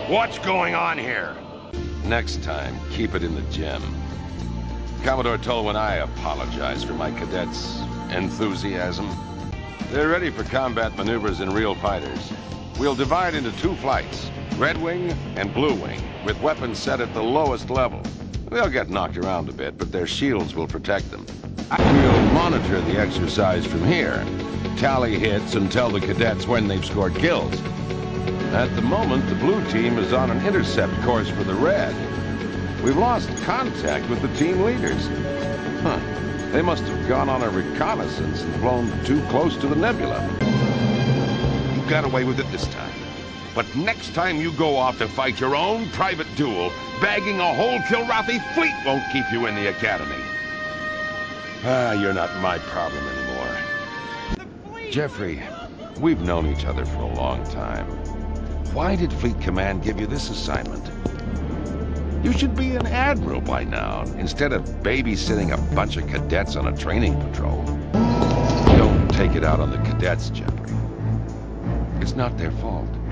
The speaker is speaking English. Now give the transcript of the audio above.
What's going on here? Next time, keep it in the gym. Commodore Tolwyn, I apologize for my cadets' enthusiasm. They're ready for combat maneuvers and real fighters. We'll divide into 2 flights, Red Wing and Blue Wing, with weapons set at the lowest level. They'll get knocked around a bit, but their shields will protect them. We'll monitor the exercise from here, tally hits and tell the cadets when they've scored kills. At the moment, the blue team is on an intercept course for the red. We've lost contact with the team leaders. They must have gone on a reconnaissance and flown too close to the nebula. You got away with it this time. But next time you go off to fight your own private duel, bagging a whole Kilrathi fleet won't keep you in the academy. You're not my problem anymore. Jeffrey, we've known each other for a long time. Why did Fleet Command give you this assignment? You should be an admiral by now, instead of babysitting a bunch of cadets on a training patrol. Don't take it out on the cadets, Jeffrey. It's not their fault.